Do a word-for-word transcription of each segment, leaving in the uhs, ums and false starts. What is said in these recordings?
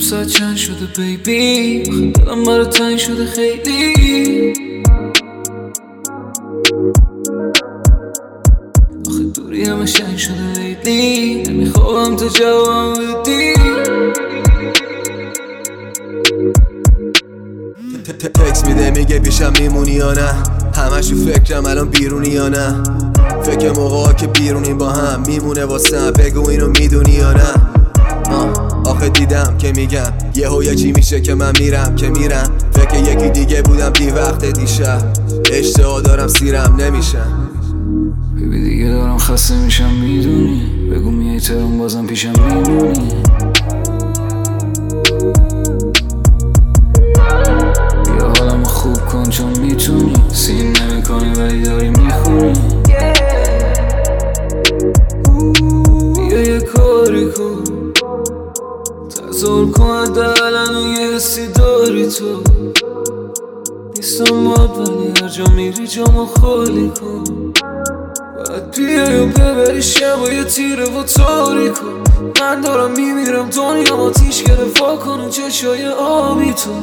ساعت چند شده بیبی، آخه دلم برای تنگ شده خیلی. آخه دوری همه شنگ شده لیلی، نمیخوام تو جوابم بدی. تکس میده میگه پیشم میمونی یا نه، همش تو فکرم الان بیرونی یا نه. فکر موقعا که بیرونیم با هم میمونه واسم، بگو اینو میدونی یا نه. آخه دیدم که میگم یهو یه چی میشه که من میرم که میرم. فکر یکی دیگه بودم دی وقت دیشب، اشتها دارم سیرم نمیشم. بیبی دیگه دارم خسته میشم میدونی، بگو میای ترون بازم پیشم میمونی. بیا حالمو خوب کن چون میتونی، سین نمی کنی ولی داری میخونی. بیا یه کاری کن، تظاهر کن حداقل و یه حسی داری تو. نیستم باد ولی هر جا میری جامو خالی کن. باید بیای و ببری شب و یه تیره و تاریک کن. من دارم میمیرم دنیا آتیش گرفت، وا کن و چشای آبی تو.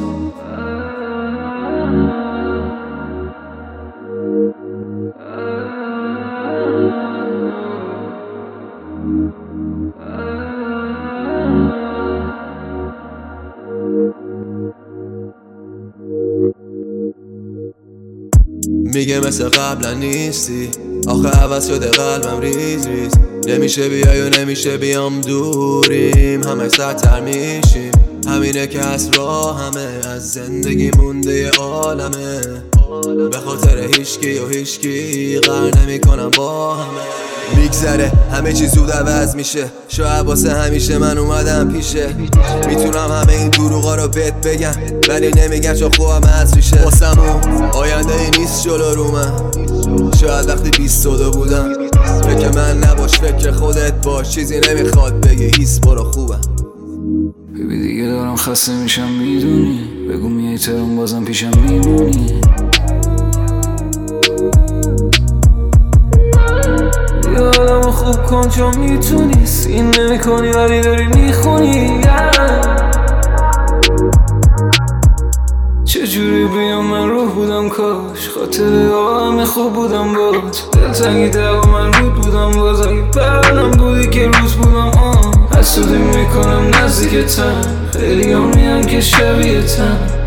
میگه مثل قبلا نیستی، آخه عوض شده قلبم ریز ریز. نمیشه بیای و نمیشه بیام، دوریم همه سرتر میشیم. همینه که از راه همه از زندگی مونده ی عالمه. به خاطر هیچکی و هیچکی قرار نمی کنم با همه. میگذره همه چی زود عوض میشه، شاید واسه همیشه من اومدم پیشه. میتونم همه این دروغا رو بهت بگم ولی نمیگم چون خوبم از ریشه. واسمون آینده ای نیست جلو رو من، شاید وقتی بیست و دو بودم. فکر من نباش فکر خودت باش، چیزی نمیخواد بگی هیس برو خوبم. بیبی دیگه دارم خسته میشم میدونی، بگو میای ترون بازم پیشم میمونی. بیا حالمو خوب کن چون میتونی، سین نمی کنی ولی داری میخونی. چجوری بیام من روح بودم کاش، خاطره ها همه خوب بودم باز. دلتنگی دقا من رود بودم باز، اگه برنم بودی که روز بودم آن. حسودی میکنم نزدیکتم، خیلی هم میان که شبیه تن.